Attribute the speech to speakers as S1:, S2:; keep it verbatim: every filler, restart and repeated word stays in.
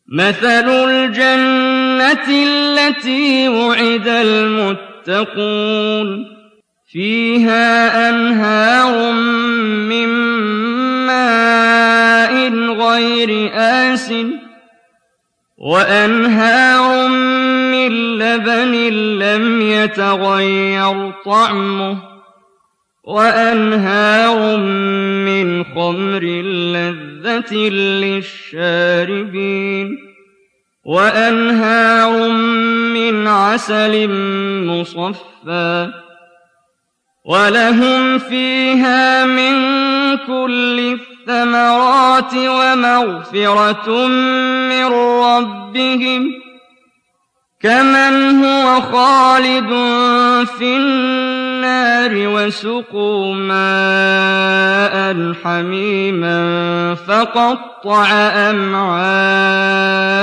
S1: مَثَلُ الْجَنَّةِ الَّتِي وُعِدَ الْمُتَّقُونَ فِيهَا أَنْهَارٌ مِّن مَّاءٍ غَيْرِ آسِنٍ وَأَنْهَارٌ مِّن لَّبَنٍ لَّمْ يَتَغَيَّرْ طَعْمُهُ وَأَنْهَارٌ مِّنْ خَمْرٍ لَّذَّةٍ لِّلشَّارِبِينَ وَأَنْهَارٌ مِّنْ عَسَلٍ مُّصَفًّى وَلَهُمْ فِيهَا مِن كُلِّ الثَّمَرَاتِ وَمَغْفِرَةٌ مِّن رَّبِّهِمْ كَمَنْ هُوَ خَالِدٌ فِي النَّارِ وَسُقُوا مَاءً حَمِيمًا فَقَطَّعَ أَمْعَاءَهُمْ